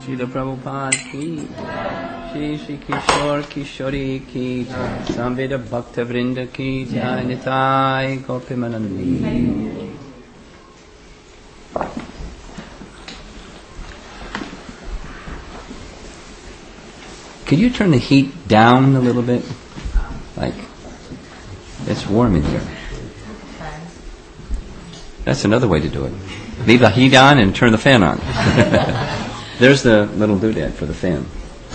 Srila Prabhupada ki, Shri Kishore Kishori ki, Samveda Bhakta Vrinda ki, Jai Nitai Gopimanandi. Could you turn the heat down a little bit? Like, it's warm in here. That's another way to do it. Leave the heat on and turn the fan on. There's the little doodad for the fan.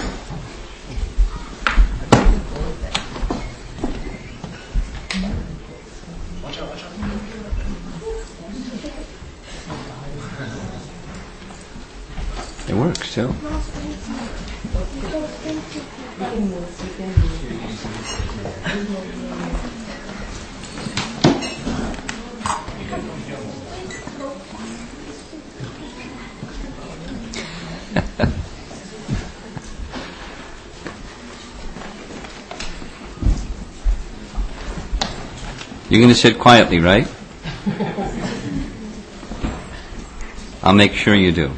It works too. You're going to sit quietly, right? I'll make sure you do.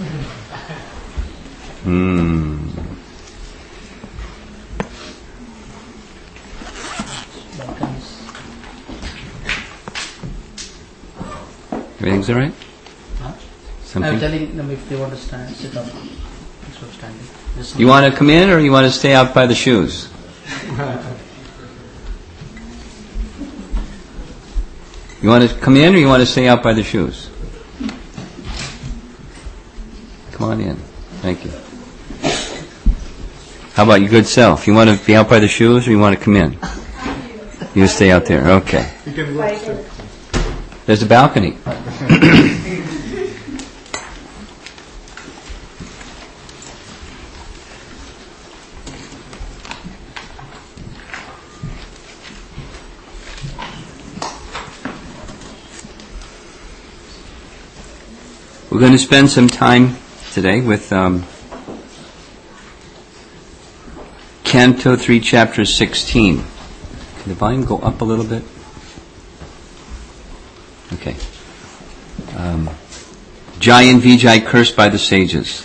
Everything's all right? Something? I'm telling them if they want to stand, sit up instead of standing. You want to come in or you want to stay out by the shoes? You want to come in or you want to stay out by the shoes? Come on in. Thank you. How about your good self? You want to be out by the shoes or you want to come in? You stay out there. Okay. There's a balcony. We're going to spend some time today with Canto 3, Chapter 16. Can the volume go up a little bit? Okay. Jai and Vijay cursed by the sages.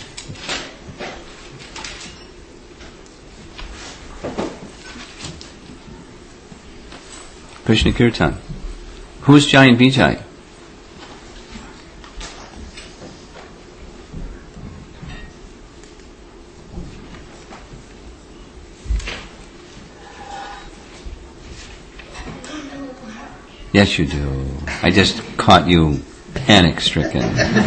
Krishna Kirtan. Who is Jai and Vijay? Yes, you do. I just caught you panic-stricken.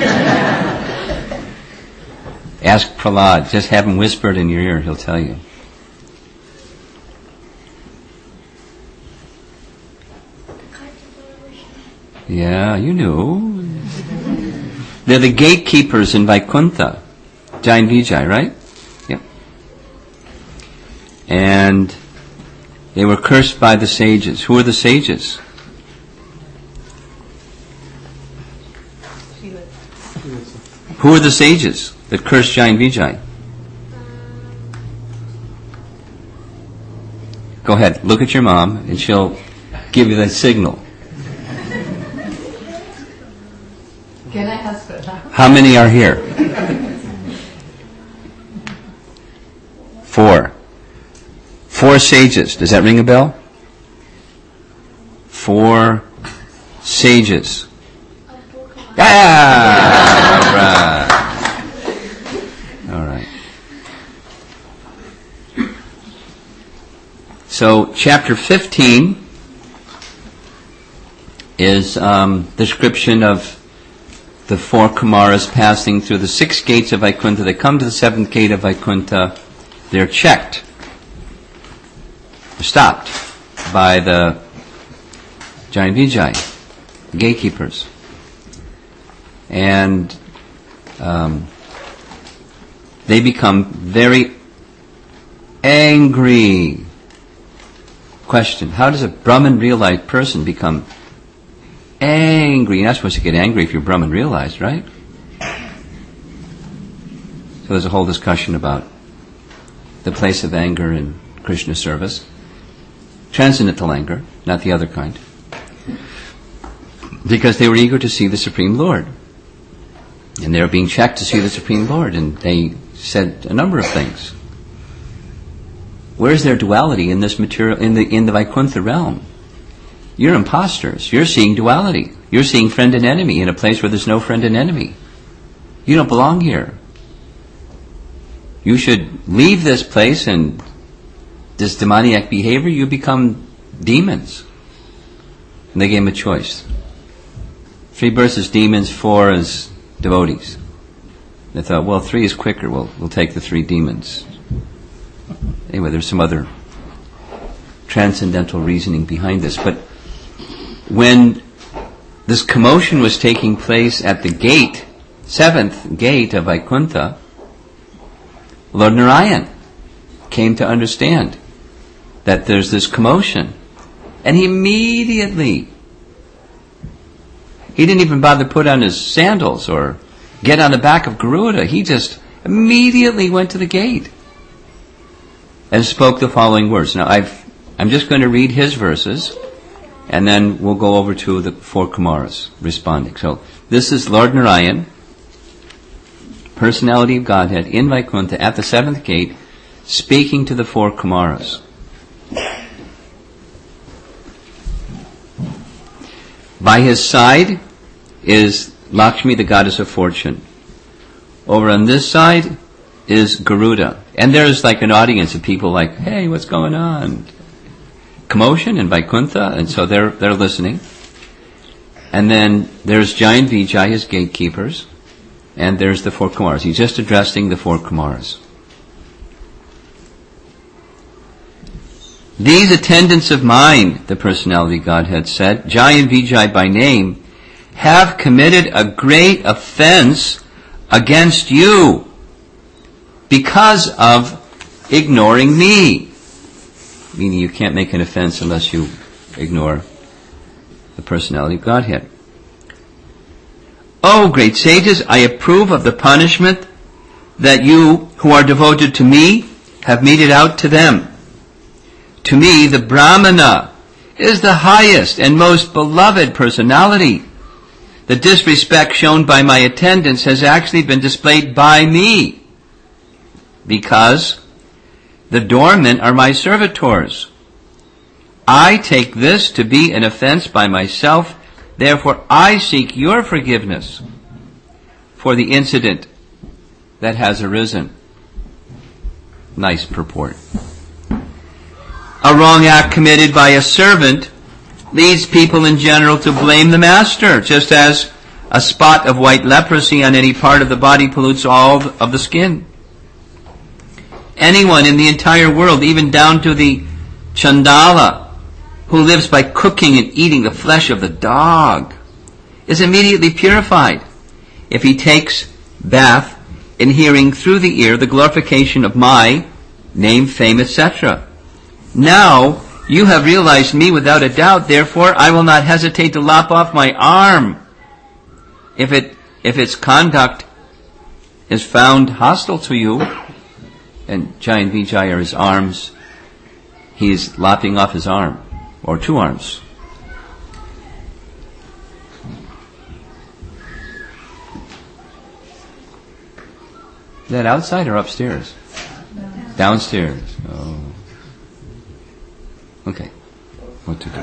Ask Prahlad. Just have him whispered in your ear. He'll tell you. Yeah, you knew. They're the gatekeepers in Vaikuntha. Jai and Vijay, right? Yep. And they were cursed by the sages. Who are the sages? Who are the sages that cursed Jai and Vijay? Go ahead, look at your mom and she'll give you the signal. Can I ask her now? How many are here? 4. 4 sages. Does that ring a bell? 4 sages. Ah! All right. So, chapter 15 is description of the 4 Kumaras passing through the 6 gates of Vaikuntha. They come to the 7th gate of Vaikuntha. They're checked. They're stopped by the Jai and Vijay, the gatekeepers. And they become very angry. Question: how does a Brahman realized person become angry? You're not supposed to get angry if you're Brahman realized, right? So there's a whole discussion about the place of anger in Krishna service. Transcendental anger, not the other kind. Because they were eager to see the Supreme Lord. And they were being checked to see the Supreme Lord, and they said a number of things. Where's their duality in this material, in the Vaikuntha realm? You're imposters. You're seeing duality. You're seeing friend and enemy in a place where there's no friend and enemy. You don't belong here. You should leave this place, and this demoniac behavior, you become demons. And they gave him a choice. 3 births as demons, 4 as devotees. They thought, well, 3 is quicker. We'll take the 3 demons. Anyway, there's some other transcendental reasoning behind this. But when this commotion was taking place at the gate, 7th gate of Vaikuntha, Lord Narayan came to understand that there's this commotion. And he immediately, he didn't even bother to put on his sandals or get on the back of Garuda. He just immediately went to the gate and spoke the following words. Now, I'm just going to read his verses, and then we'll go over to the 4 Kumaras responding. So, this is Lord Narayan, personality of Godhead, in Vaikuntha at the 7th gate, speaking to the 4 Kumaras. By his side is Lakshmi, the goddess of fortune. Over on this side is Garuda. And there's like an audience of people like, hey, what's going on? Commotion in Vaikuntha, and so they're listening. And then there's Jai and Vijay, his gatekeepers, and there's the 4 Kumaras. He's just addressing the 4 Kumaras. These attendants of mine, the personality Godhead said, Jai and Vijay by name, have committed a great offense against you because of ignoring me. Meaning you can't make an offense unless you ignore the personality of Godhead. O great sages, I approve of the punishment that you who are devoted to me have meted out to them. To me, the Brahmana is the highest and most beloved personality. The disrespect shown by my attendants has actually been displayed by me, because the dormant are my servitors. I take this to be an offense by myself, therefore I seek your forgiveness for the incident that has arisen. Nice purport. A wrong act committed by a servant leads people in general to blame the master, just as a spot of white leprosy on any part of the body pollutes all of the skin. Anyone in the entire world, even down to the Chandala, who lives by cooking and eating the flesh of the dog, is immediately purified if he takes bath in hearing through the ear the glorification of my name, fame, etc. Now, you have realized me without a doubt, therefore I will not hesitate to lop off my arm if its conduct is found hostile to you. And Jai and Vijay are his arms. He's lopping off his arm, or 2 arms. Is that outside or upstairs? Downstairs. Oh. Okay. What to do?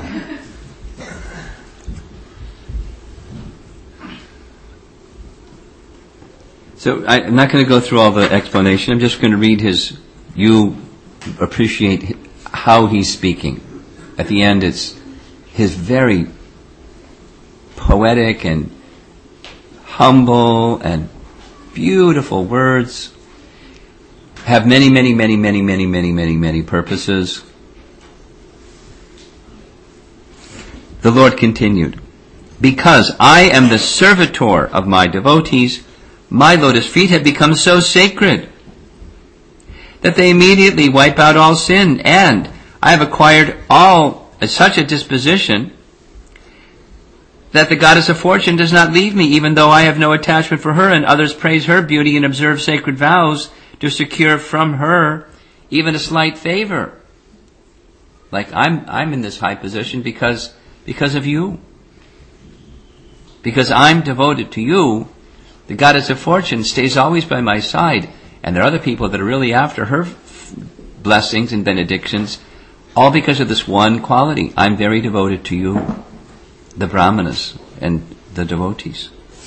So I'm not going to go through all the explanation. I'm just going to read his. You appreciate how he's speaking. At the end, it's his very poetic and humble and beautiful words. Have many, many, many, many, many, many, many, many purposes. The Lord continued, because I am the servitor of my devotees, my lotus feet have become so sacred that they immediately wipe out all sin, and I have acquired such a disposition that the goddess of fortune does not leave me, even though I have no attachment for her, and others praise her beauty and observe sacred vows to secure from her even a slight favor. Like I'm in this high position because of you. Because I'm devoted to you, the goddess of fortune, stays always by my side. And there are other people that are really after her blessings and benedictions, all because of this one quality. I'm very devoted to you, the Brahmanas and the devotees.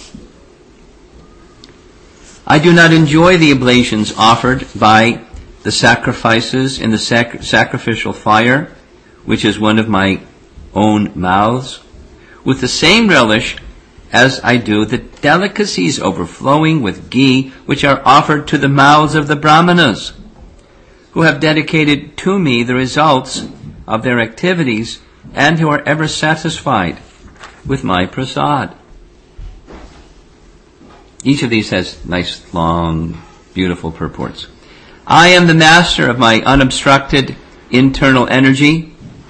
I do not enjoy the oblations offered by the sacrifices in the sacrificial fire, which is one of my own mouths, with the same relish as I do the delicacies overflowing with ghee, which are offered to the mouths of the Brahmanas, who have dedicated to me the results of their activities and who are ever satisfied with my prasad. Each of these has nice, long, beautiful purports. I am the master of my unobstructed internal energy,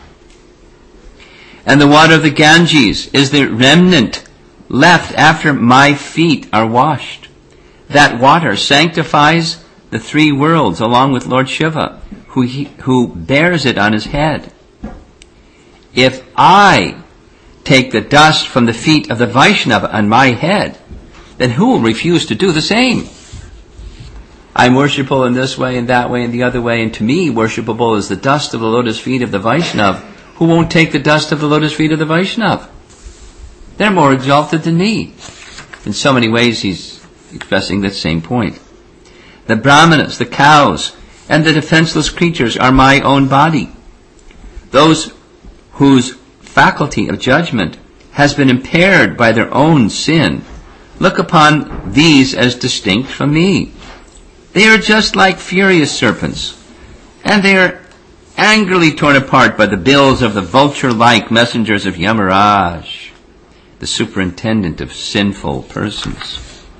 and the water of the Ganges is the remnant left after my feet are washed. That water sanctifies the three worlds along with Lord Shiva, who bears it on his head. If I take the dust from the feet of the Vaishnava on my head, then who will refuse to do the same? I'm worshipable in this way and that way and the other way, and to me worshipable is the dust of the lotus feet of the Vaishnava. Who won't take the dust of the lotus feet of the Vaishnava? They're more exalted than me. In so many ways he's expressing that same point. The Brahmanas, the cows, and the defenseless creatures are my own body. Those whose faculty of judgment has been impaired by their own sin look upon these as distinct from me. They are just like furious serpents, and they are angrily torn apart by the bills of the vulture-like messengers of Yamaraj, the superintendent of sinful persons.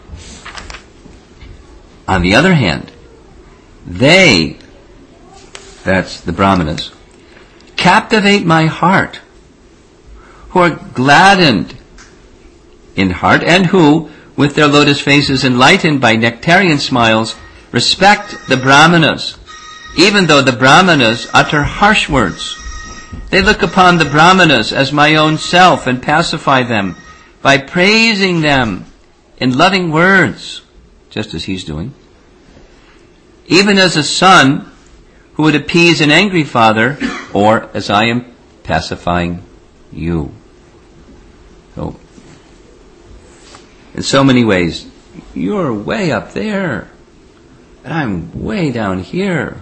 On the other hand, they, that's the Brahmanas, captivate my heart, who are gladdened in heart, and who, with their lotus faces enlightened by nectarian smiles, respect the Brahmanas, even though the Brahmanas utter harsh words. They look upon the Brahmanas as my own self and pacify them by praising them in loving words, just as he's doing. Even as a son who would appease an angry father, or as I am pacifying you. So, in so many ways, you're way up there, and I'm way down here.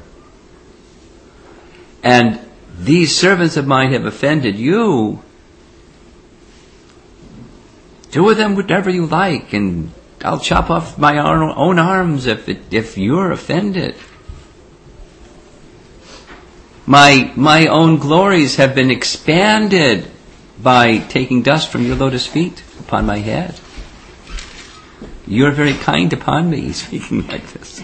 And these servants of mine have offended you. Do with them whatever you like, and I'll chop off my own arms if you're offended. My own glories have been expanded by taking dust from your lotus feet upon my head. You're very kind upon me, speaking like this.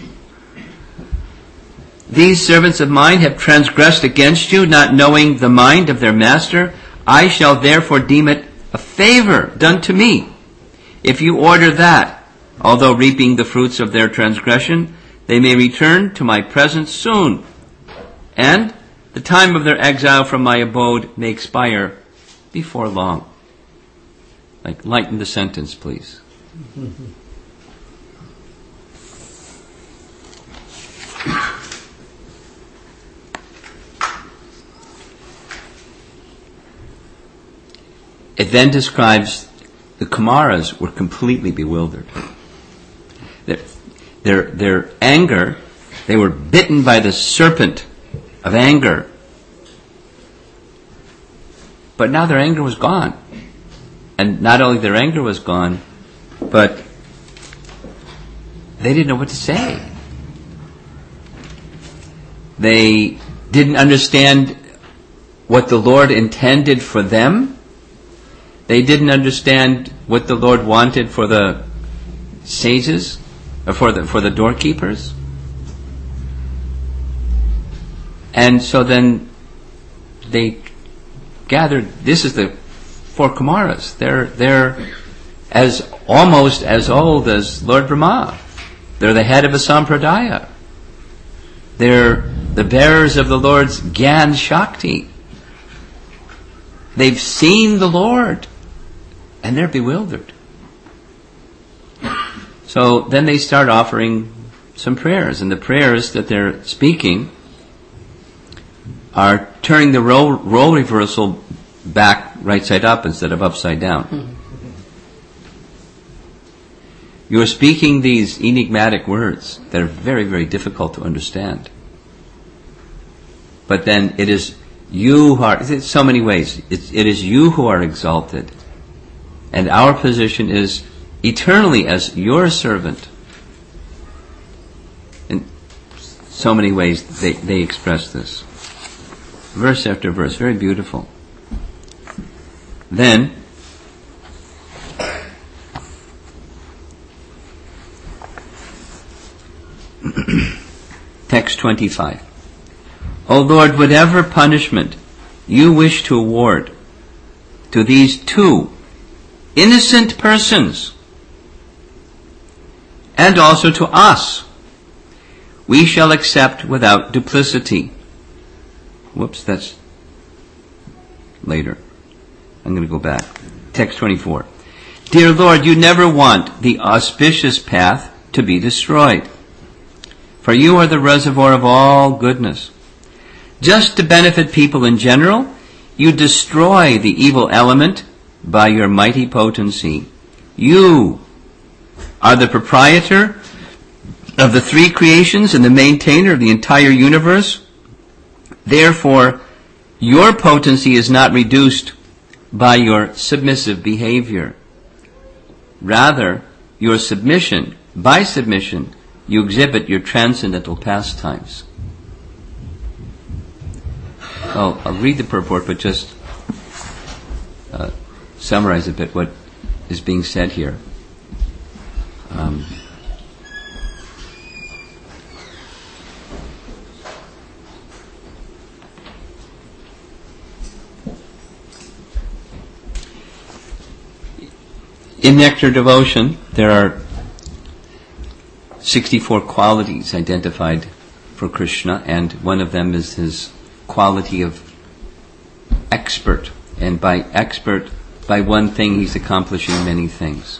These servants of mine have transgressed against you, not knowing the mind of their master. I shall therefore deem it a favor done to me, if you order that, although reaping the fruits of their transgression, they may return to my presence soon, and the time of their exile from my abode may expire before long. Like, lighten the sentence, please. It then describes the Kumaras were completely bewildered. Their anger, they were bitten by the serpent of anger. But now their anger was gone. And not only their anger was gone, but they didn't know what to say. They didn't understand what the Lord intended for them. They didn't understand what the Lord wanted for the sages, or for the doorkeepers. And so then they gathered. This is the four Kumaras. They're as almost as old as Lord Brahma. They're the head of a sampradaya. They're the bearers of the Lord's Gyan Shakti. They've seen the Lord, and they're bewildered. So then they start offering some prayers, and the prayers that they're speaking are turning the role reversal back right side up instead of upside down. You're speaking these enigmatic words that are very, very difficult to understand. But then it is you who are, in so many ways, it is you who are exalted. And our position is eternally as your servant. In so many ways they express this. Verse after verse, very beautiful. Then, text 25. O Lord, whatever punishment you wish to award to these two innocent persons, and also to us, we shall accept without duplicity. Whoops, that's later. I'm going to go back. Text 24. Dear Lord, you never want the auspicious path to be destroyed, for you are the reservoir of all goodness. Just to benefit people in general, you destroy the evil element by your mighty potency. You are the proprietor of the three creations and the maintainer of the entire universe. Therefore, your potency is not reduced by your submissive behavior. Rather, your submission, by submission, you exhibit your transcendental pastimes. I'll read the purport, but just summarize a bit what is being said here. In Nectar Devotion, there are 64 qualities identified for Krishna, and one of them is his quality of expert. And by expert, by one thing, he's accomplishing many things.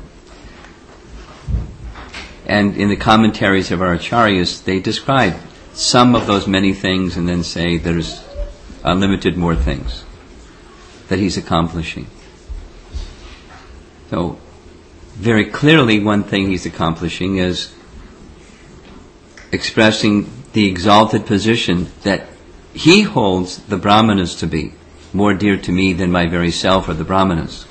And in the commentaries of our acharyas, they describe some of those many things and then say there's unlimited more things that he's accomplishing. So, very clearly one thing he's accomplishing is expressing the exalted position that he holds the Brahmanas to be, more dear to me than my very self or the Brahmanas.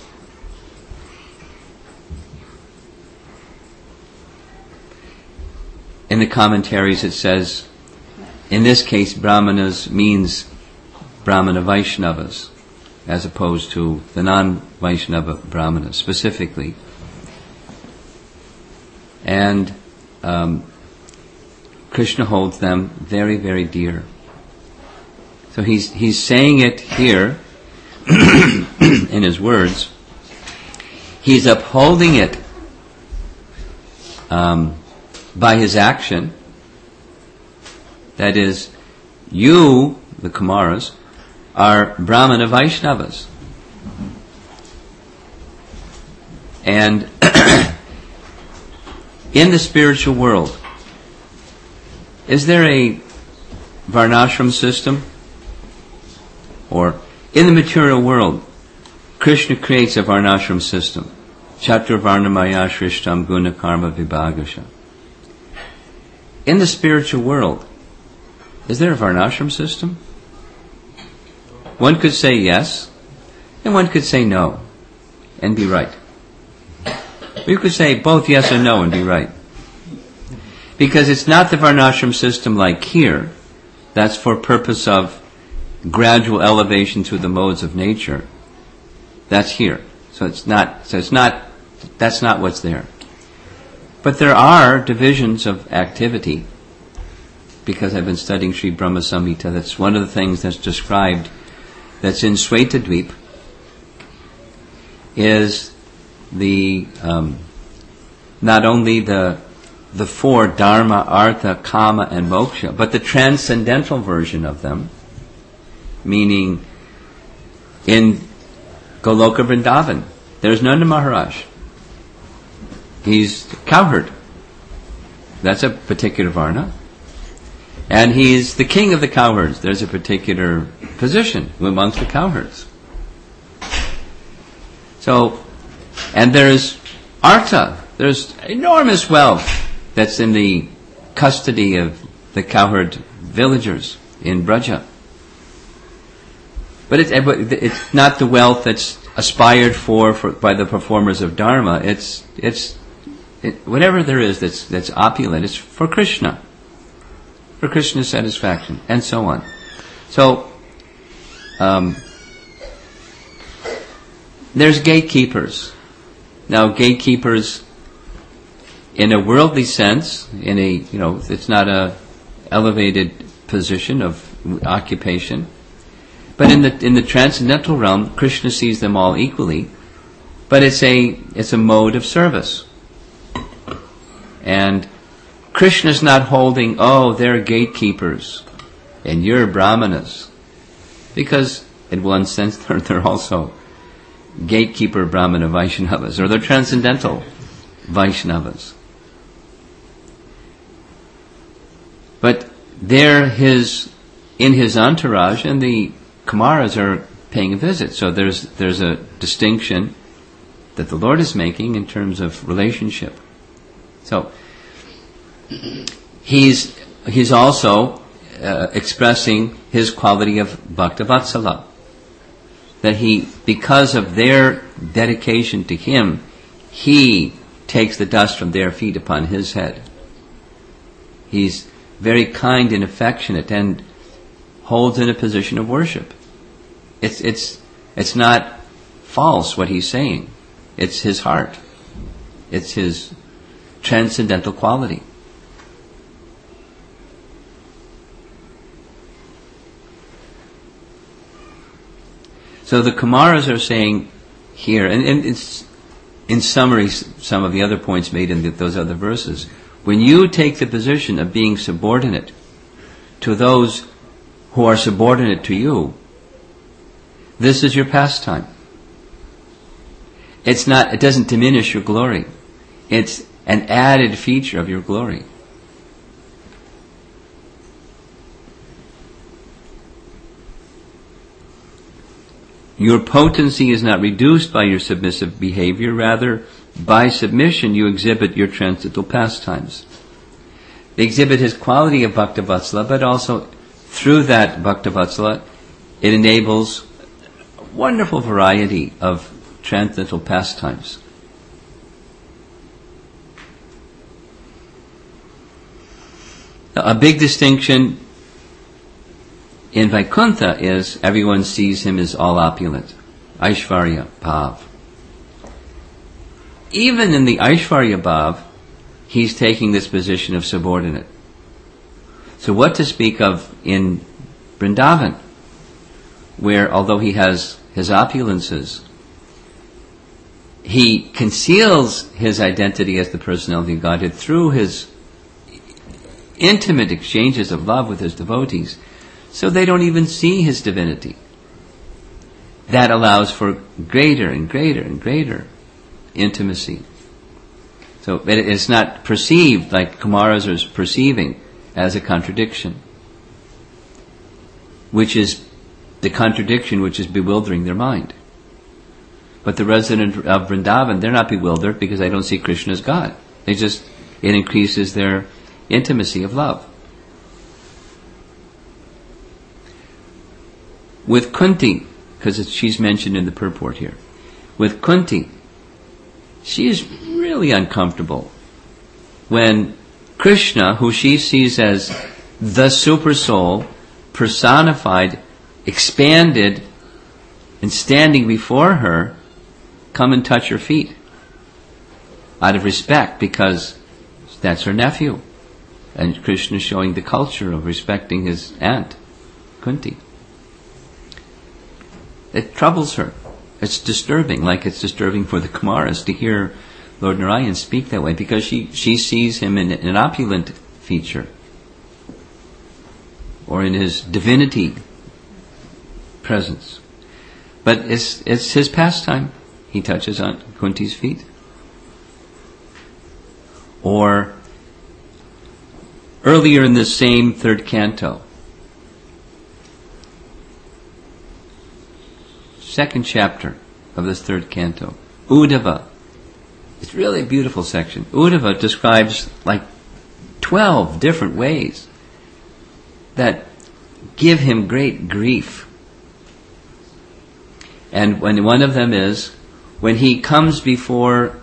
In the commentaries it says, in this case Brahmanas means Brahmana Vaishnavas, as opposed to the non-Vaishnava Brahmanas specifically. And Krishna holds them very, very dear. So he's saying it here in his words. He's upholding it by his action. That is, you, the Kumaras, are Brahmana Vaishnavas. And in the spiritual world, is there a varnashram system? Or in the material world, Krishna creates a varnashram system. Chaturvarnamaya shrishtam guna karma vibhagasha. In the spiritual world, is there a varnashram system? One could say yes, and one could say no, and be right. You could say both yes and no and be right. Because it's not the varnashram system like here. That's for purpose of gradual elevation through the modes of nature. That's here. That's not what's there. But there are divisions of activity. Because I've been studying Sri Brahma Samhita, that's one of the things that's described, that's in Svetadvip, is the not only the four dharma, artha, kama, and moksha, but the transcendental version of them, meaning in Goloka Vrindavan, there's Nanda Maharaj. He's cowherd. That's a particular varna. And he's the king of the cowherds. There's a particular position amongst the cowherds. So, and there's artha. There's enormous wealth that's in the custody of the cowherd villagers in Braja. But it's not the wealth that's aspired for by the performers of Dharma. It's whatever there is that's opulent. It's for Krishna, for Krishna's satisfaction, and so on. So there's gatekeepers. Now, gatekeepers, in a worldly sense, it's not a elevated position of occupation. But in the transcendental realm, Krishna sees them all equally, but it's a mode of service. And Krishna's not holding, they're gatekeepers, and you're brahmanas, because in one sense they're also gatekeeper brahmana Vaishnavas, or they're transcendental Vaishnavas. But they're in his entourage, and the Kumaras are paying a visit. So there's a distinction that the Lord is making in terms of relationship. So he's also expressing his quality of Bhaktavatsala. That because of their dedication to him, he takes the dust from their feet upon his head. He's very kind and affectionate and holds in a position of worship. It's not false what he's saying. It's his heart. It's his transcendental quality. So the Kumaras are saying here, and it's in summary some of the other points made in those other verses, when you take the position of being subordinate to those who are subordinate to you, this is your pastime. It doesn't diminish your glory. It's an added feature of your glory. Your potency is not reduced by your submissive behavior, rather, by submission you exhibit your transcendental pastimes. They exhibit his quality of Bhaktavatsala, but also through that Bhaktavatsala, it enables a wonderful variety of transcendental pastimes. A big distinction in Vaikuntha is everyone sees him as all opulent. Aishvarya Bhav. Even in the Aishvarya Bhav, he's taking this position of subordinate. So what to speak of in Vrindavan, where although he has his opulences, he conceals his identity as the personality of Godhead through his intimate exchanges of love with his devotees, so they don't even see his divinity. That allows for greater and greater and greater intimacy. So it's not perceived like Kumaras are perceiving as a contradiction, which is the contradiction which is bewildering their mind. But the resident of Vrindavan, they're not bewildered because they don't see Krishna as God. It increases their intimacy of love. With Kunti, because she's mentioned in the purport here, with Kunti, she is really uncomfortable when Krishna, who she sees as the super soul, personified, expanded, and standing before her, come and touch her feet out of respect, because that's her nephew. And Krishna is showing the culture of respecting his aunt, Kunti. It troubles her. It's disturbing, like it's disturbing for the Kumaras to hear Lord Narayan speak that way, because she sees him in an opulent feature, or in his divinity presence. But it's his pastime. He touches on Kunti's feet. Or earlier in this same third canto, second chapter of this third canto, Uddhava. It's really a beautiful section. Uddhava describes like 12 different ways that give him great grief. And when one of them is when he comes before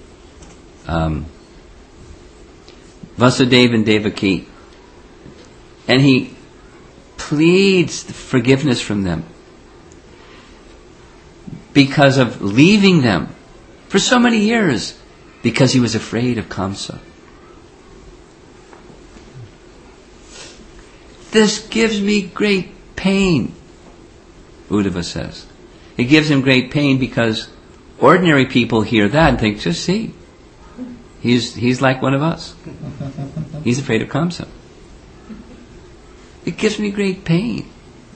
Vasudeva and Devaki, and he pleads forgiveness from them because of leaving them for so many years because he was afraid of Kamsa. This gives me great pain, Uddhava says. It gives him great pain because ordinary people hear that and think, just see, he's like one of us. He's afraid of Kamsa. It gives me great pain.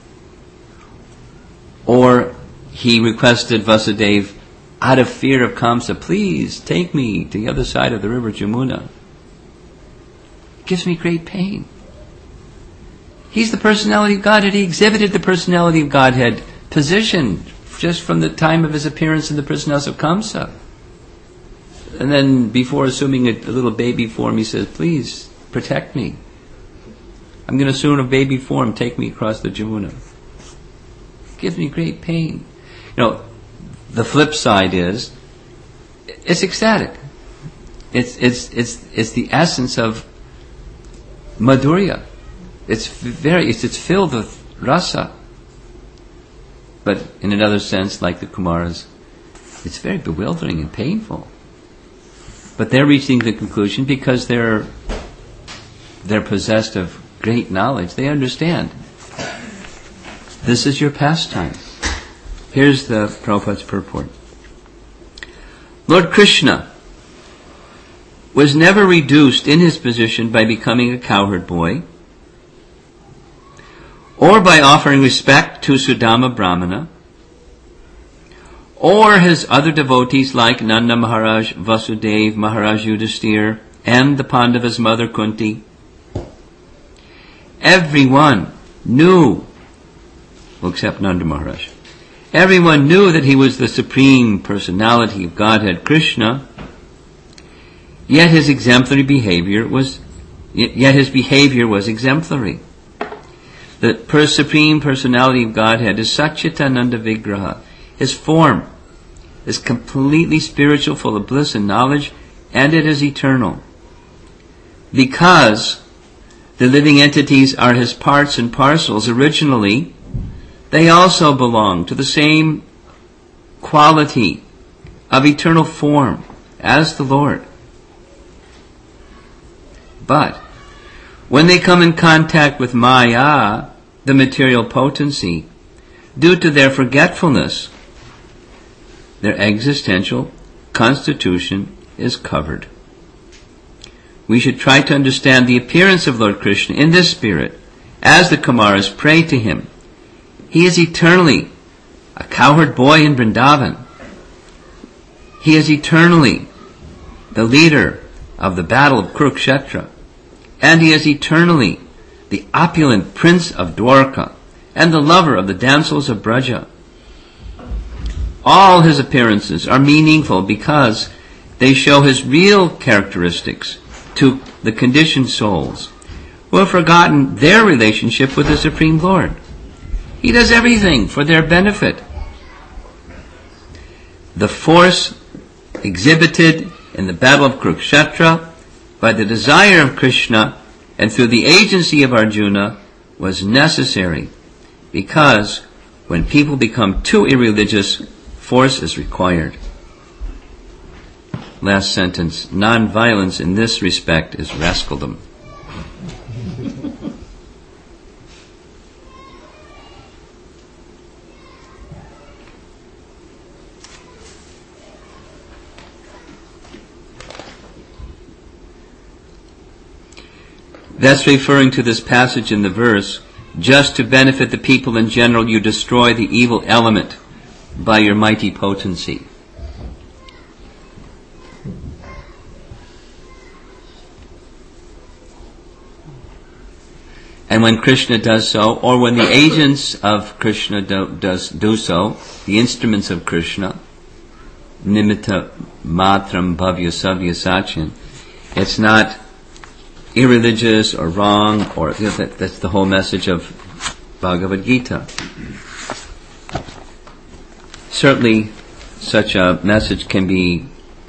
Or he requested Vasudeva, out of fear of Kamsa, please take me to the other side of the river Jamuna. It gives me great pain. He's the personality of Godhead. He exhibited the personality of Godhead positioned just from the time of his appearance in the prison house of Kamsa. And then before assuming a little baby form, he says, please protect me. I'm going to assume a baby form, take me across the Jamuna. It gives me great pain. You know, the flip side is, it's ecstatic. It's the essence of Madhurya. It's filled with rasa. But in another sense, like the Kumaras, it's very bewildering and painful. But they're reaching the conclusion because they're possessed of great knowledge. They understand. This is your pastime. Here's the Prabhupada's purport. Lord Krishna was never reduced in his position by becoming a cowherd boy, or by offering respect to Sudama Brahmana, or his other devotees like Nanda Maharaj, Vasudeva, Maharaj Yudhisthira, and the Pandavas' mother Kunti. Everyone knew, well, except Nanda Maharaj, everyone knew that he was the Supreme Personality of Godhead, Krishna, yet his behavior was exemplary. The Supreme Personality of Godhead is Satchitananda Vigraha. His form is completely spiritual, full of bliss and knowledge, and it is eternal. Because the living entities are his parts and parcels originally, they also belong to the same quality of eternal form as the Lord. But when they come in contact with Maya, the material potency, due to their forgetfulness, their existential constitution is covered. We should try to understand the appearance of Lord Krishna in this spirit as the Kumaras pray to him. He is eternally a cowherd boy in Vrindavan. He is eternally the leader of the battle of Kurukshetra. And he is eternally the opulent prince of Dwarka and the lover of the damsels of Braja. All his appearances are meaningful because they show his real characteristics to the conditioned souls who have forgotten their relationship with the Supreme Lord. He does everything for their benefit. The force exhibited in the battle of Kurukshetra by the desire of Krishna and through the agency of Arjuna was necessary because when people become too irreligious, force is required. Last sentence. Non-violence in this respect is rascaldom. That's referring to this passage in the verse, just to benefit the people in general, you destroy the evil element by your mighty potency. And when Krishna does so, or when the agents of Krishna do so, the instruments of Krishna, nimitta matram bhavya savya sachin, it's not irreligious or wrong, or that's the whole message of Bhagavad Gita. Certainly, such a message can be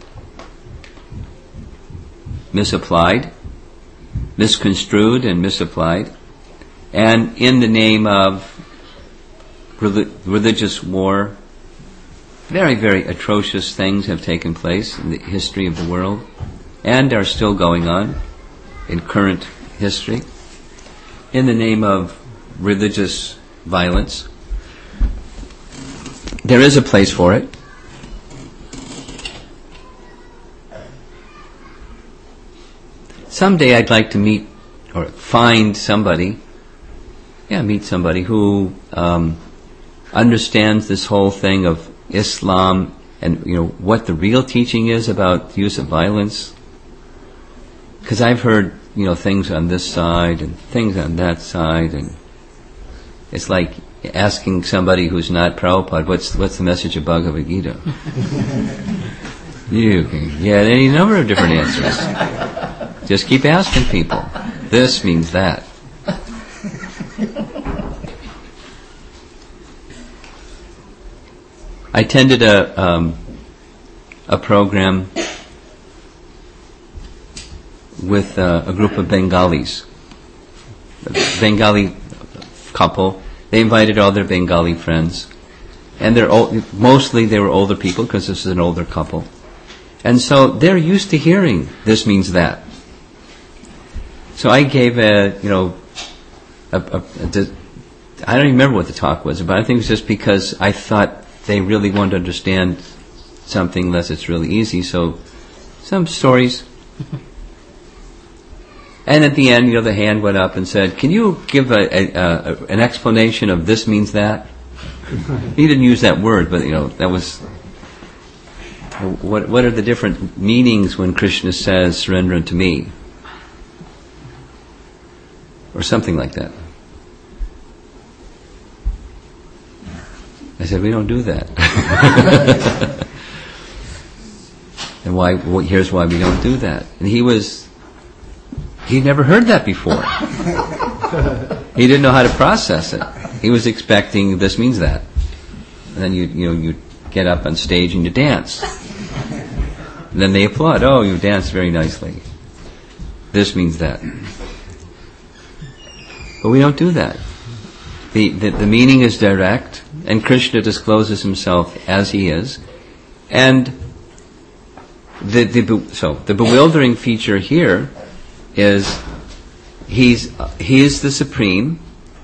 misapplied, misconstrued and misapplied, and in the name of religious war, very, very atrocious things have taken place in the history of the world and are still going on in current history in the name of religious violence. There is a place for it. Someday I'd like to meet or find somebody, meet somebody who understands this whole thing of Islam and what the real teaching is about the use of violence. Because I've heard things on this side and things on that side, and it's like asking somebody who's not Prabhupada, what's the message of Bhagavad Gita? You can get any number of different answers. Just keep asking people. This means that. I attended a program with a group of Bengalis, a Bengali couple. They invited all their Bengali friends, and mostly they were older people because this is an older couple, and so they're used to hearing this means that. So I gave I don't even remember what the talk was about. I think it was just because I thought they really wanted to understand something unless it's really easy. So some stories. And at the end, the hand went up and said, "Can you give an explanation of this means that?" He didn't use that word, but that was. What are the different meanings when Krishna says "surrender unto me," or something like that? I said, "We don't do that." And why? Here's why we don't do that. And he'd never heard that before. He didn't know how to process it. He was expecting this means that. And then you get up on stage and you dance. And then they applaud. Oh, you danced very nicely. This means that. But we don't do that. The meaning is direct, and Krishna discloses himself as he is. And the bewildering feature here is he is the Supreme,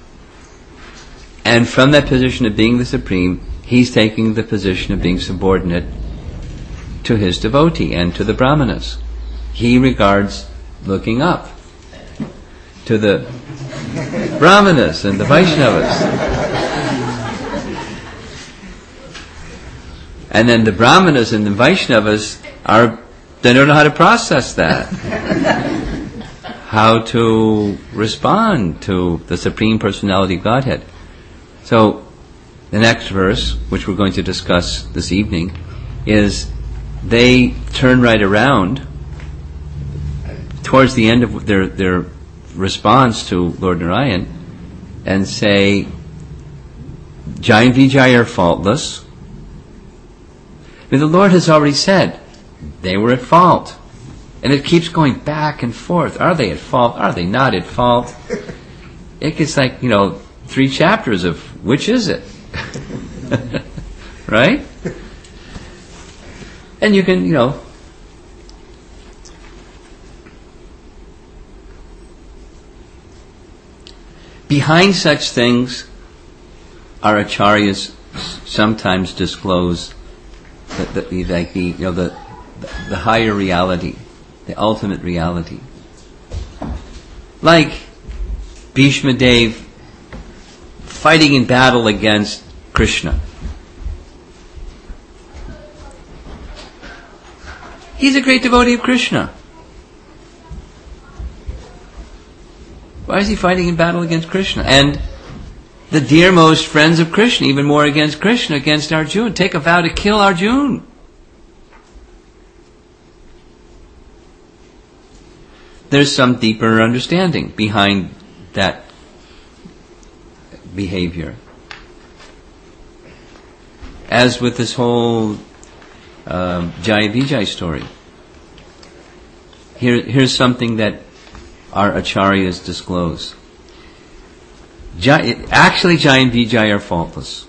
and from that position of being the Supreme, he's taking the position of being subordinate to his devotee and to the Brahmanas. He regards looking up to the Brahmanas and the Vaishnavas. And then the Brahmanas and the Vaishnavas they don't know how to process that. How to respond to the Supreme Personality of Godhead. So, the next verse, which we're going to discuss this evening, is they turn right around towards the end of their response to Lord Narayan and say, Jai and Vijay are faultless. I mean, the Lord has already said they were at fault. And it keeps going back and forth. Are they at fault? Are they not at fault? It gets like, 3 chapters of which is it? Right? And you can, behind such things, our acharyas sometimes disclose the higher reality, the ultimate reality. Like Bhishma Dev fighting in battle against Krishna. He's a great devotee of Krishna. Why is he fighting in battle against Krishna? And the dearmost friends of Krishna, even more against Krishna, against Arjuna, take a vow to kill Arjuna. There's some deeper understanding behind that behavior. As with this whole Jaya Vijay story. Here's something that our acharyas disclose. Actually, Jaya and Vijay are faultless.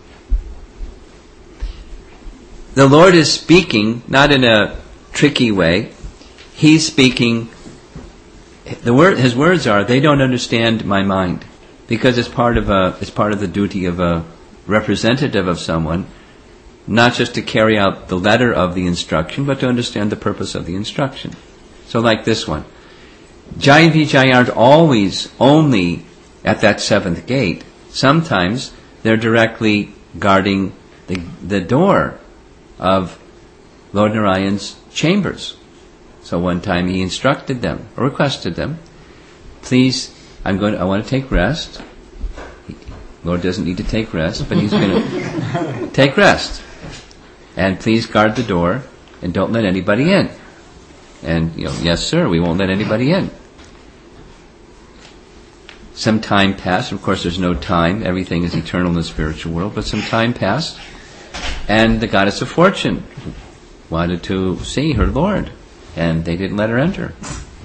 The Lord is speaking, not in a tricky way. He's speaking. His words are, they don't understand my mind, because it's part of the duty of a representative of someone, not just to carry out the letter of the instruction, but to understand the purpose of the instruction. So like this one. Jaya and Vijay aren't always only at that seventh gate. Sometimes they're directly guarding the door of Lord Narayan's chambers. So one time he instructed them, or requested them, please, I want to take rest. Lord doesn't need to take rest, but he's going to take rest. And please guard the door and don't let anybody in. And, yes sir, we won't let anybody in. Some time passed. Of course, there's no time. Everything is eternal in the spiritual world. But some time passed, and the goddess of fortune wanted to see her Lord, and they didn't let her enter.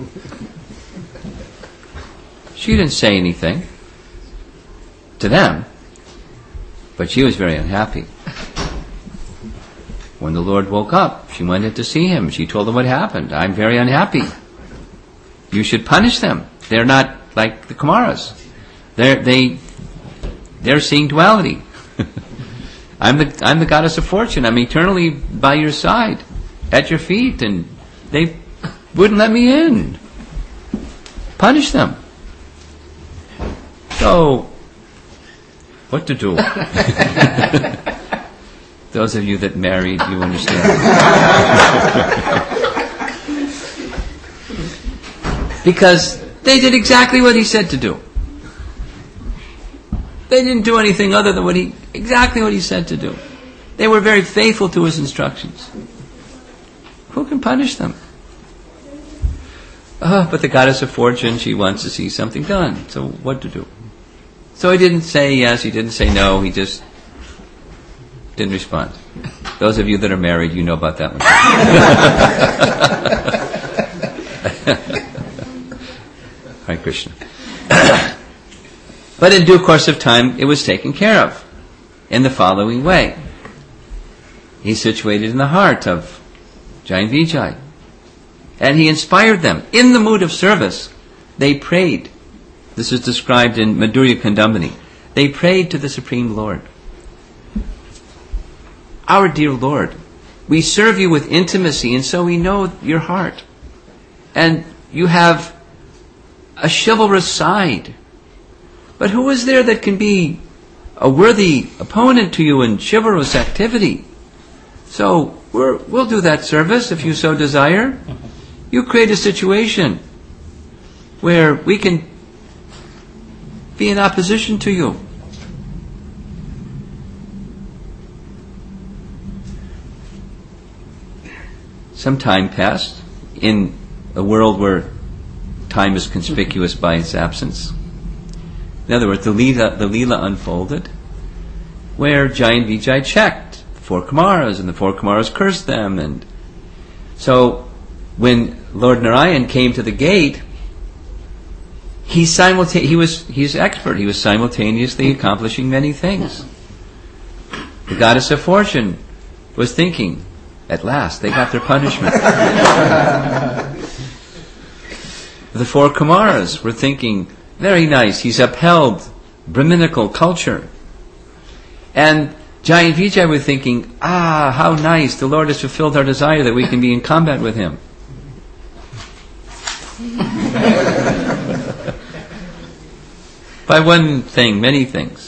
She didn't say anything to them, but she was very unhappy. When the Lord woke up, she went in to see him. She told him what happened. I'm very unhappy. You should punish them. They're not like the Kumaras. They're seeing duality. I'm the goddess of fortune. I'm eternally by your side, at your feet, and they wouldn't let me in. Punish them. So, what to do? Those of you that married, you understand. Because they did exactly what he said to do. They didn't do anything other than exactly what he said to do. They were very faithful to his instructions. Who can punish them? But the goddess of fortune, she wants to see something done. So what to do? So he didn't say yes, he didn't say no, he just didn't respond. Those of you that are married, you know about that one. Hare Krishna. But in due course of time, it was taken care of in the following way. He's situated in the heart of Jaya and Vijay. And he inspired them. In the mood of service, they prayed. This is described in Madhurya Kandambini. They prayed to the Supreme Lord. Our dear Lord, we serve you with intimacy, and so we know your heart. And you have a chivalrous side. But who is there that can be a worthy opponent to you in chivalrous activity? So we'll do that service if you so desire. You create a situation where we can be in opposition to you. Some time passed in a world where time is conspicuous by its absence. In other words, the Leela unfolded, where Jaya and Vijay checked the four Kumaras, and the four Kumaras cursed them. And so, when Lord Narayan came to the gate, he's expert. He was simultaneously accomplishing many things. The goddess of fortune was thinking, at last, they got their punishment. The four Kumaras were thinking, very nice, he's upheld Brahminical culture. And Jaya and Vijay were thinking, how nice, the Lord has fulfilled our desire that we can be in combat with him. By one thing, many things.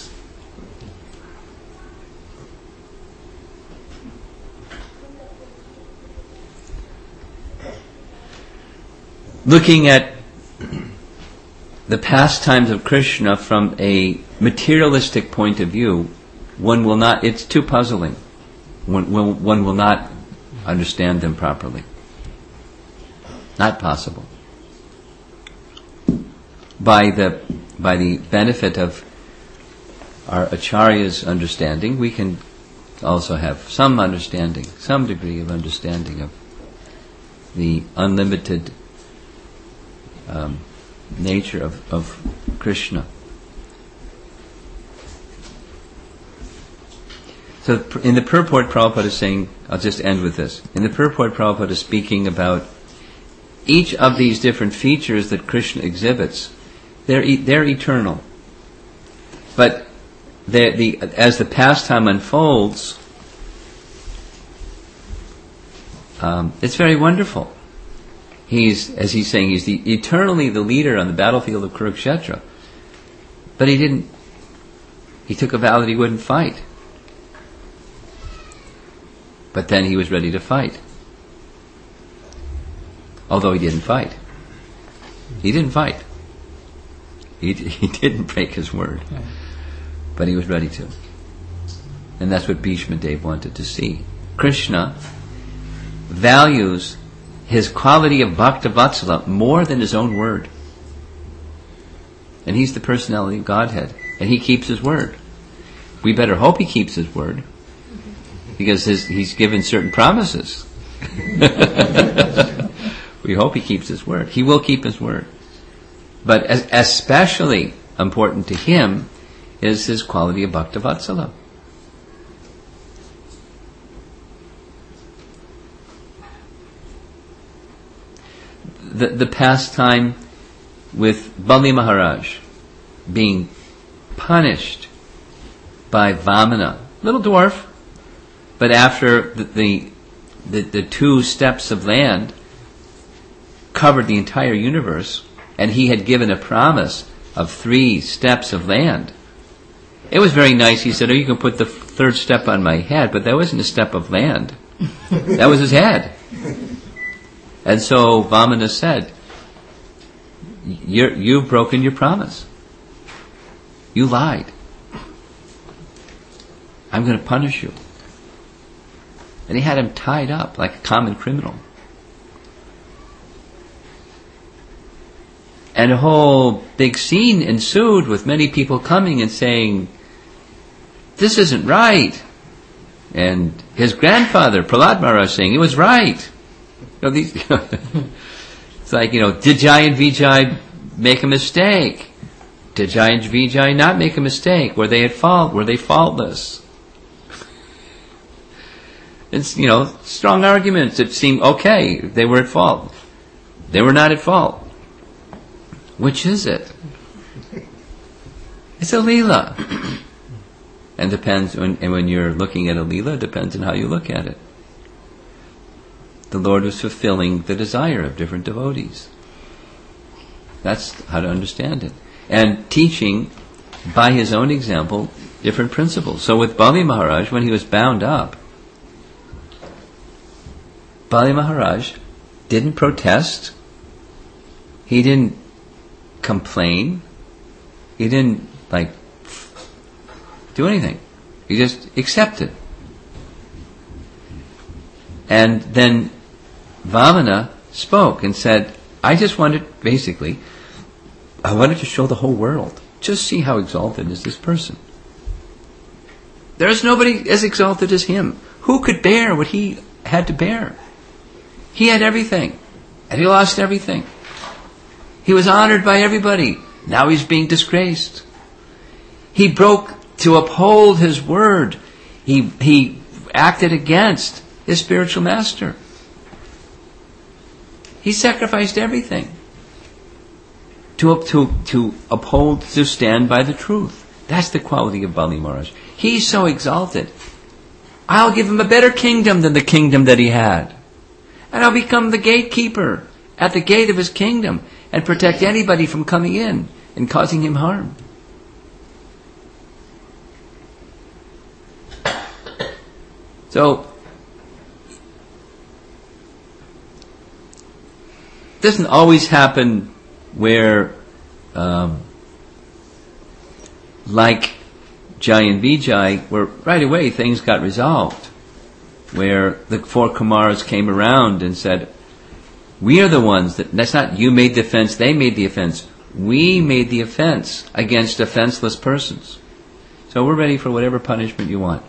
Looking at the pastimes of Krishna from a materialistic point of view, one will not, it's too puzzling. One will not understand them properly. Not possible. By the benefit of our Acharya's understanding, we can also have some understanding, some degree of understanding of the unlimited nature of Krishna. So in the purport, Prabhupada is saying, I'll just end with this. In the purport, Prabhupada is speaking about each of these different features that Krishna exhibits. They're eternal. But as the pastime unfolds, it's very wonderful. As he's saying, he's eternally the leader on the battlefield of Kurukshetra. But he took a vow that he wouldn't fight. But then he was ready to fight. Although he didn't fight. He didn't fight. He didn't break his word. But he was ready to. And that's what Bhishma Dev wanted to see. Krishna values his quality of Bhakta Vatsala more than his own word. And he's the personality of Godhead. And he keeps his word. We better hope he keeps his word. Because he's given certain promises. We hope he keeps his word. He will keep his word. But especially important to him is his quality of Bhakta Vatsala. The pastime with Bali Maharaj being punished by Vamana, little dwarf, but after the 2 steps of land covered the entire universe, and he had given a promise of 3 steps of land. It was very nice. He said, you can put the 3rd step on my head, but that wasn't a step of land. That was his head. And so Vamana said, you've broken your promise. You lied. I'm going to punish you. And he had him tied up like a common criminal. And a whole big scene ensued with many people coming and saying, this isn't right. And his grandfather, Prahlad Maharaj, saying, it was right. It's like, did Jai and Vijay make a mistake? Did Jai and Vijay not make a mistake? Were they at fault? Were they faultless? It's, strong arguments that seem okay. They were at fault. They were not at fault. Which is it? It's a Leela. And depends, when you're looking at a Leela, it depends on how you look at it. The Lord was fulfilling the desire of different devotees. That's how to understand it. And teaching, by his own example, different principles. So with Bali Maharaj, when he was bound up, Bali Maharaj didn't protest. He didn't complain. He didn't, do anything. He just accepted. And then Vamana spoke and said, I wanted to show the whole world. Just see how exalted is this person. There's nobody as exalted as him. Who could bear what he had to bear? He had everything, and he lost everything. He was honored by everybody. Now he's being disgraced. He broke to uphold his word. He acted against his spiritual master. He sacrificed everything to uphold, to stand by the truth. That's the quality of Bali Maharaj. He's so exalted. I'll give him a better kingdom than the kingdom that he had. And I'll become the gatekeeper at the gate of his kingdom and protect anybody from coming in and causing him harm. So, it doesn't always happen where like Jai and Vijay, where right away things got resolved, where the four Kumaras came around and said, we are the ones that's not you made the offense, they made the offense. We made the offense against offenseless persons. So we're ready for whatever punishment you want.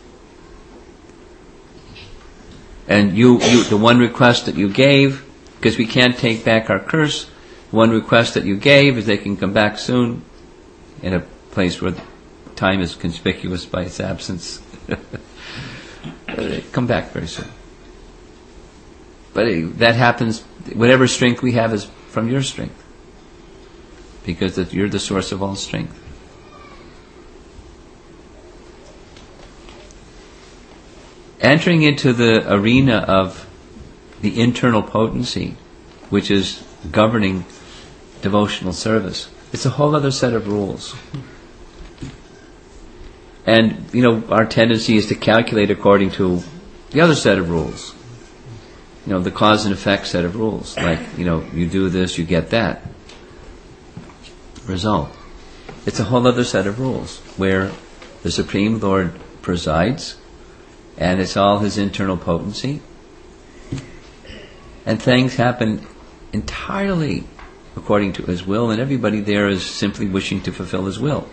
And you the one request that you gave, because we can't take back our curse, one request that you gave is they can come back soon in a place where time is conspicuous by its absence. Come back very soon. But that happens, whatever strength we have is from your strength. Because you're the source of all strength. Entering into the arena of the internal potency, which is governing devotional service, it's a whole other set of rules. And, our tendency is to calculate according to the other set of rules. The cause and effect set of rules. Like, you do this, you get that result. It's a whole other set of rules where the Supreme Lord presides, and it's all His internal potency. And things happen entirely according to His will, and everybody there is simply wishing to fulfill His will.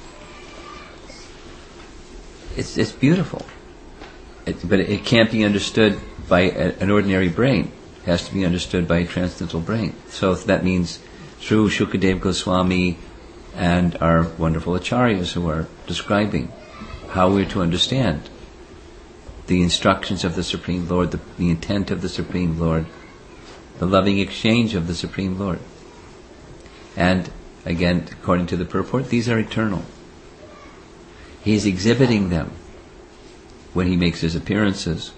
It's beautiful. But it can't be understood by an ordinary brain. It has to be understood by a transcendental brain. So that means through Shukadev Goswami and our wonderful acharyas who are describing how we're to understand the instructions of the Supreme Lord, the intent of the Supreme Lord, the loving exchange of the Supreme Lord. And again, according to the purport, these are eternal. He's exhibiting them when He makes His appearances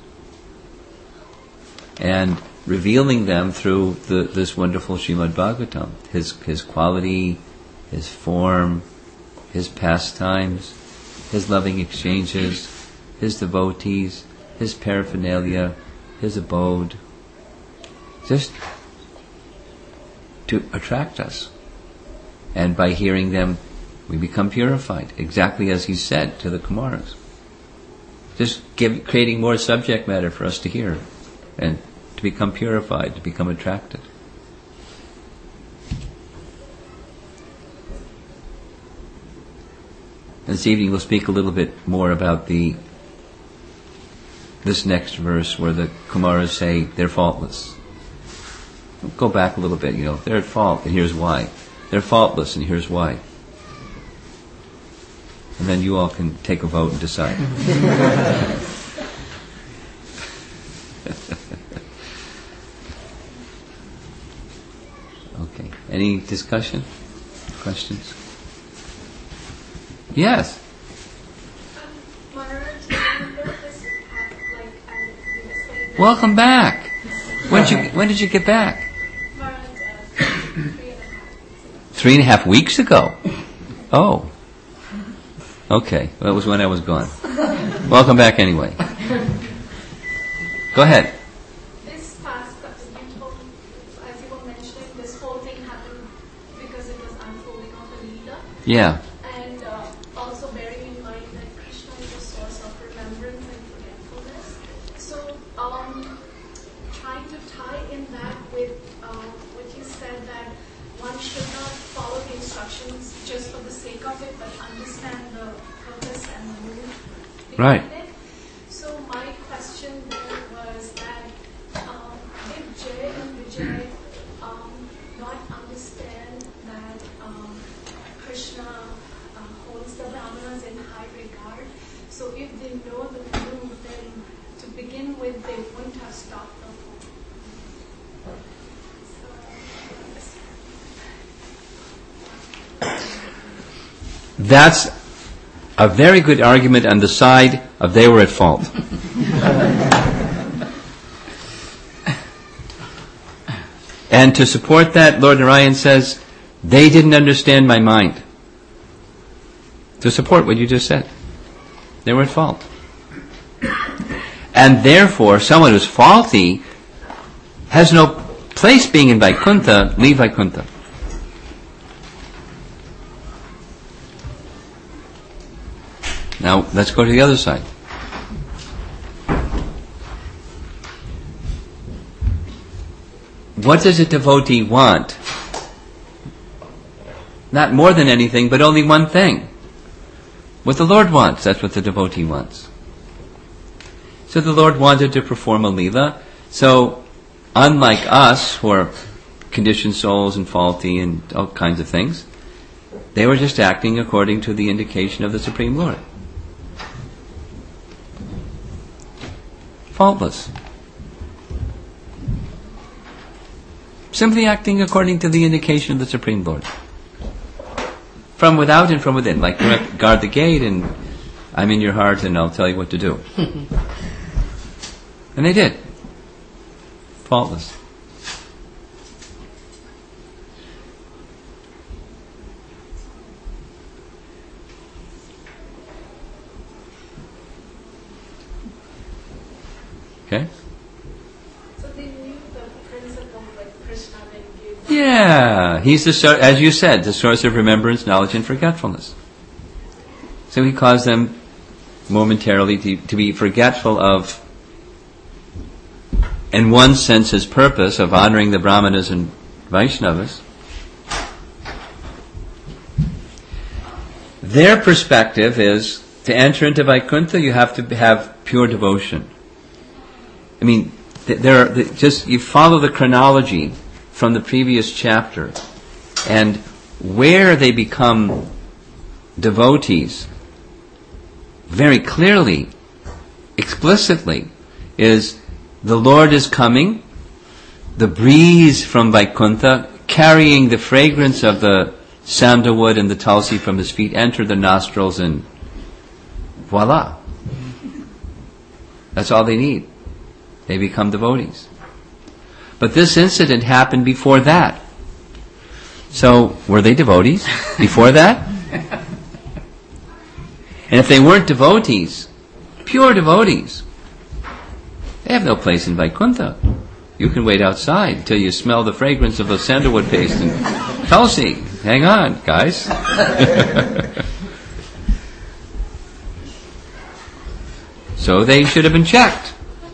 and revealing them through this wonderful Srimad Bhagavatam. His quality, His form, His pastimes, His loving exchanges, His devotees, His paraphernalia, His abode, just to attract us. And by hearing them, we become purified, exactly as He said to the Kumaras. Just creating more subject matter for us to hear and to become purified, to become attracted. This evening we'll speak a little bit more about this next verse where the Kumaras say they're faultless. We'll go back a little bit, they're at fault and here's why. They're faultless and here's why. And then you all can take a vote and decide. Okay. Any discussion? Questions? Yes. Welcome back. When did you get back? 3.5 weeks ago. Oh. Okay. Well, that was when I was gone. Welcome back anyway. Go ahead. This past, you told, as you were mentioning, this whole thing happened because it was unfolding of a Leela. Yeah. And also bearing in mind that Krishna is a source of remembrance and forgetfulness. So, trying to tie in that with what you said, that one should not follow the instructions just for the sake of it, but understand the purpose and the mood behind Right. it. So my question there was that did Jay and Vijay not understand that Krishna holds the Brahmanas in high regard? So if they know the mood, then to begin with, they wouldn't have stopped the whole. That's a very good argument on the side of they were at fault. And to support that, Lord Narayan says, they didn't understand my mind. To support what you just said. They were at fault. And therefore, someone who's faulty has no place being in Vaikuntha, leave Vaikuntha. Now, let's go to the other side. What does a devotee want? Not more than anything, but only one thing. What the Lord wants, that's what the devotee wants. So the Lord wanted to perform a Leela. So, unlike us, who are conditioned souls and faulty and all kinds of things, they were just acting according to the indication of the Supreme Lord. Faultless. Simply acting according to the indication of the Supreme Lord. From without and from within. Like guard the gate and I'm in your heart and I'll tell you what to do. And they did. Faultless. Okay? So they knew the principle like Krishna didn't give. Yeah, he's as you said, the source of remembrance, knowledge, and forgetfulness. So he caused them momentarily to be forgetful of, in one sense, his purpose of honoring the Brahmanas and Vaishnavas. Their perspective is, to enter into Vaikuntha, you have to have pure devotion. I mean, you follow the chronology from the previous chapter, and where they become devotees, very clearly, explicitly, is the Lord is coming, the breeze from Vaikuntha, carrying the fragrance of the sandalwood and the tulsi from his feet, enter the nostrils, and voila. That's all they need. They become devotees. But this incident happened before that. So, were they devotees before that? And if they weren't devotees, pure devotees, they have no place in Vaikuntha. You can wait outside until you smell the fragrance of the sandalwood paste and tulsi. Hang on, guys. So they should have been checked.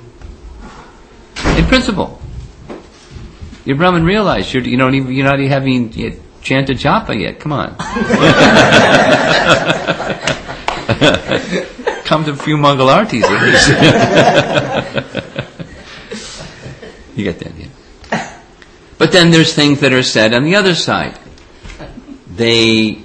In principle, your Brahman realized you're not even having chanted japa yet. Come on, come to a few Mangal Aartis at least. You get the idea. But then there's things that are said on the other side. Their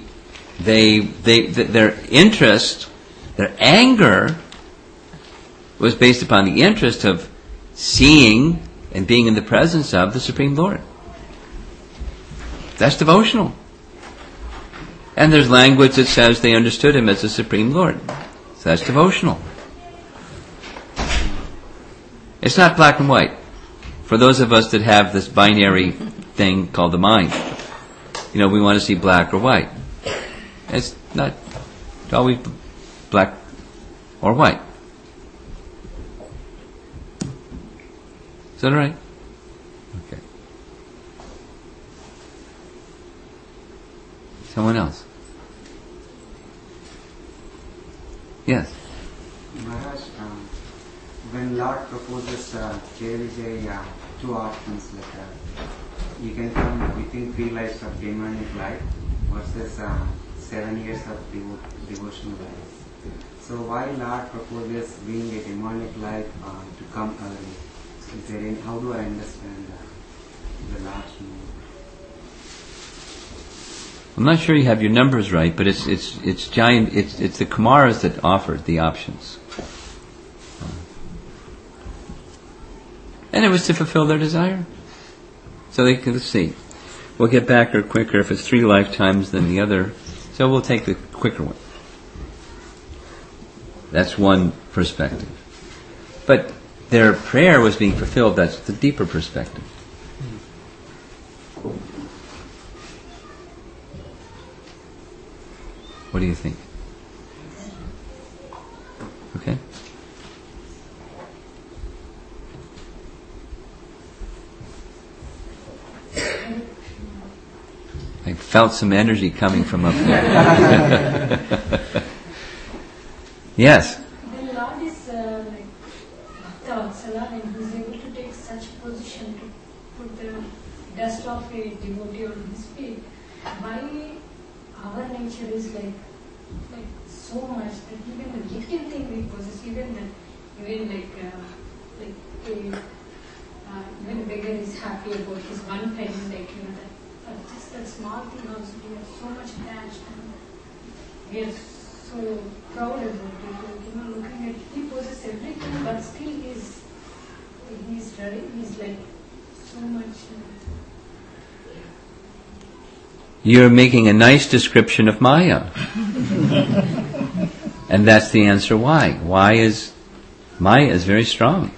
interest, their anger, was based upon the interest of seeing and being in the presence of the Supreme Lord. That's devotional. And there's language that says they understood him as the Supreme Lord. So that's devotional. It's not black and white. For those of us that have this binary thing called the mind, we want to see black or white. It's not always black or white. Is that all right? Okay. Someone else? Yes. Maharaj, when Lord proposes Jai, two options, you can come within 3 lives of demonic life versus 7 years of devotional life. So why Lord proposes being a demonic life to come early? How do I understand the Lord's move? I'm not sure you have your numbers right, but it's giant. It's the Kumaras that offered the options, and it was to fulfill their desire. So they could see. We'll get back or quicker if it's 3 lifetimes than the other. So we'll take the quicker one. That's one perspective. But their prayer was being fulfilled. That's the deeper perspective. What do you think? Okay. I felt some energy coming from up there. Yes. When Lord is like Bhakta and he's able to take such position to put the dust of a devotee on his feet, why our nature is like so much that even the little thing we possess, even a beggar is happy about his one penny, just that small thing also we are so much attached and we are so proud about it. Looking at he possesses everything, but still he's ready. He's like so much. You're making a nice description of Maya. And that's the answer why. Maya is very strong.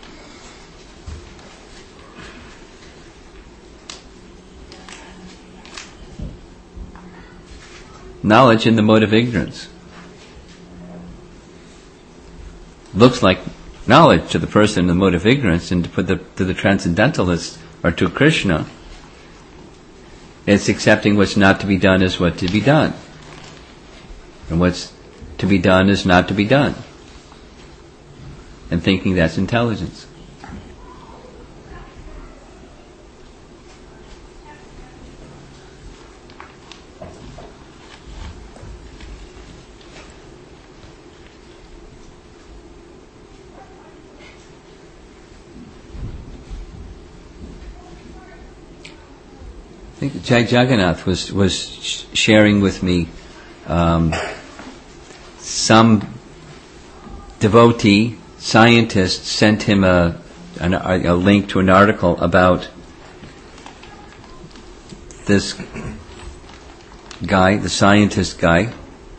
Knowledge in the mode of ignorance. Looks like knowledge to the person in the mode of ignorance, and to the transcendentalist or to Krishna, it's accepting what's not to be done as what to be done. And what's to be done is not to be done. And thinking that's intelligence. I think Jai Jagannath was sharing with me some devotee scientist sent him a link to an article about this guy, the scientist guy,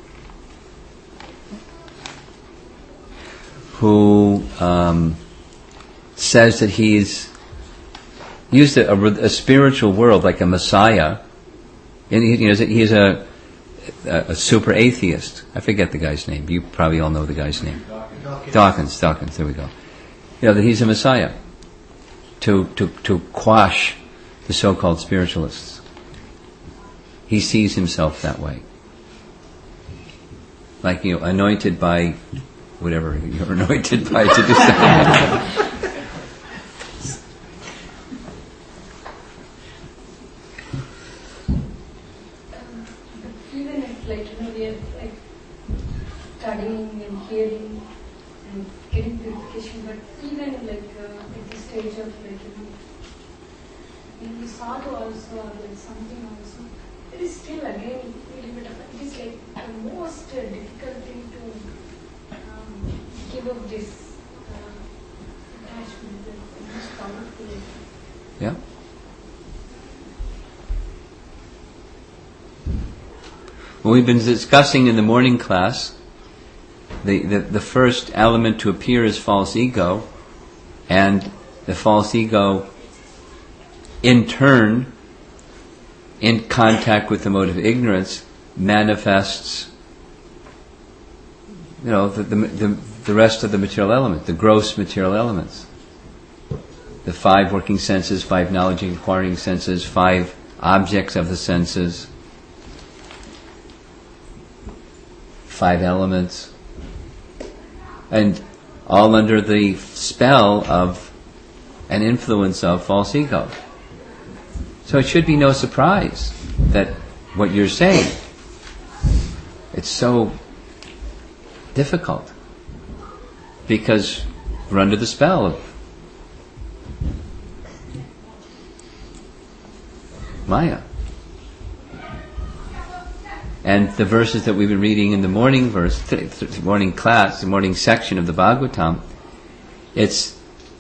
who says that he's used a spiritual world like a messiah, and he's a super atheist. I forget the guy's name. You probably all know the guy's name. Dawkins. There we go. That he's a messiah to quash the so-called spiritualists. He sees himself that way, like anointed by whatever you're anointed by to do something. Studying and hearing and getting purification, but even at the stage of in the sadhu also or something also, it is still again a little bit of it is the most difficult thing to give up this attachment, the most powerful. Yeah. Well, we've been discussing in the morning class the first element to appear is false ego, and the false ego in turn, in contact with the mode of ignorance, manifests the rest of the material element, the gross material elements. The 5 working senses, 5 knowledge acquiring senses, 5 objects of the senses, 5 elements, and all under the spell of an influence of false ego. So it should be no surprise that what you're saying, it's so difficult because we're under the spell of Maya. And the verses that we've been reading in the morning morning class, the morning section of the Bhagavatam, it's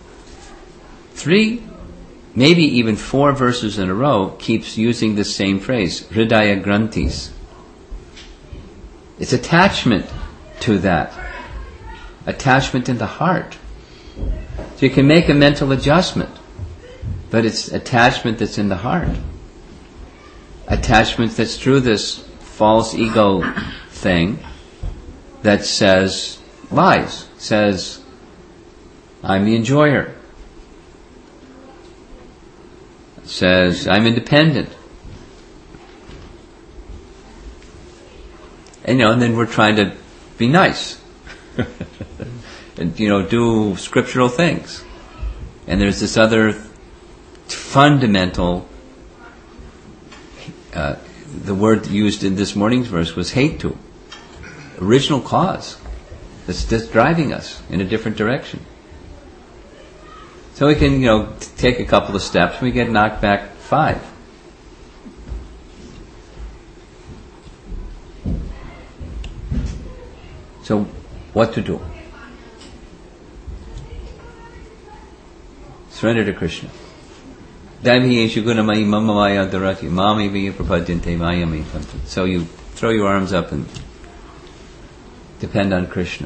3, maybe even 4 verses in a row keeps using the same phrase, Hridaya Granthis. It's attachment to that. Attachment in the heart. So you can make a mental adjustment, but it's attachment that's in the heart. Attachment that's through this false ego thing that says lies, says I'm the enjoyer, says I'm independent, and then we're trying to be nice. and do scriptural things. And there's this other fundamental, the word used in this morning's verse was hetu, original cause, that's driving us in a different direction. So we can, take a couple of steps and we get knocked back 5. So, what to do? Surrender to Krishna. So you throw your arms up and depend on Krishna.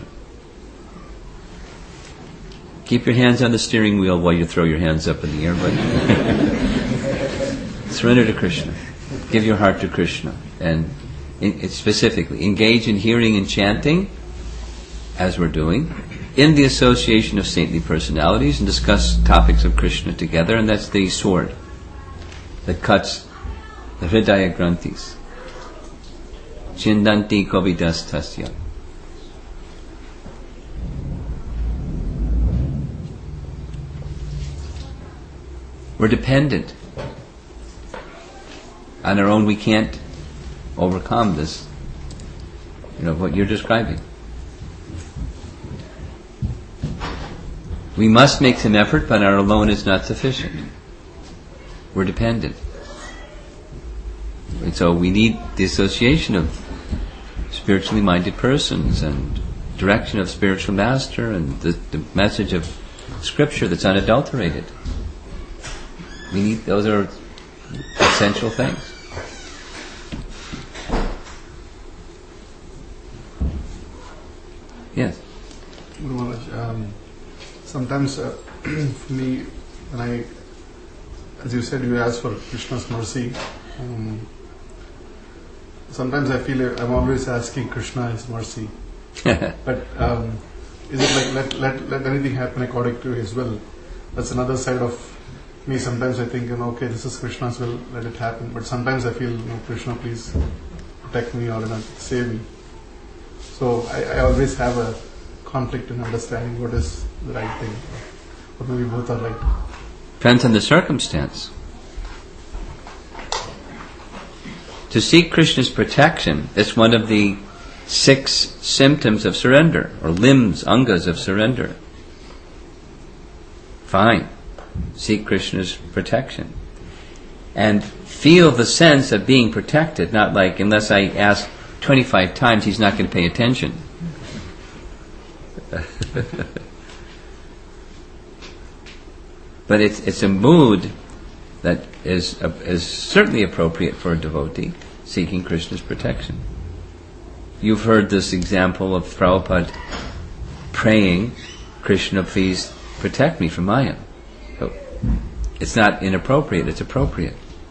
Keep your hands on the steering wheel while you throw your hands up in the air, but surrender to Krishna. Give your heart to Krishna. And specifically, engage in hearing and chanting, as we're doing, in the association of saintly personalities, and discuss topics of Krishna together, and that's the sword that cuts the Hridaya Granthis. Chindanti Kovidas Tasya. We're dependent. On our own we can't overcome this, what you're describing. We must make some effort, but our alone is not sufficient. We're dependent. And so we need the association of spiritually minded persons and direction of spiritual master and the message of scripture that's unadulterated. Those are essential things. Yes. Guru Maharaj, sometimes for me, when as you said, you ask for Krishna's mercy. Sometimes I feel I'm always asking Krishna His mercy. But is it like let anything happen according to His will? That's another side of me. Sometimes I think, okay, this is Krishna's will, let it happen. But sometimes I feel, Krishna, please protect me or save me. So I always have a conflict in understanding what is the right thing. Or maybe both are right. Depends on the circumstance. To seek Krishna's protection is one of the 6 symptoms of surrender, or limbs, angas of surrender. Fine. Seek Krishna's protection. And feel the sense of being protected, not like, unless I ask 25 times, he's not going to pay attention. But it's a mood that is certainly appropriate for a devotee, seeking Krishna's protection. You've heard this example of Prabhupada praying, Krishna, please protect me from Maya. So it's not inappropriate, it's appropriate.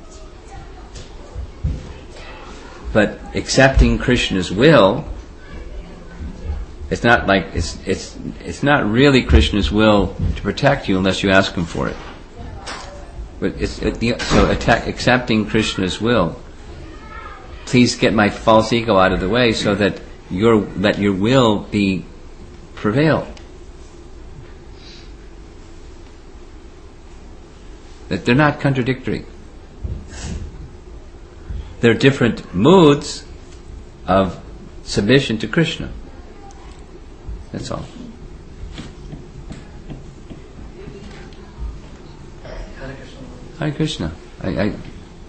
But accepting Krishna's will, it's not like it's not really Krishna's will to protect you unless you ask Him for it. But accepting Krishna's will. Please get my false ego out of the way so that let your will prevail. That they're not contradictory. They're different moods of submission to Krishna. That's all. Hare Krishna. I have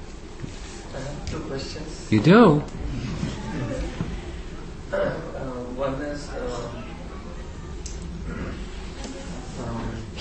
2 questions. You do? One is,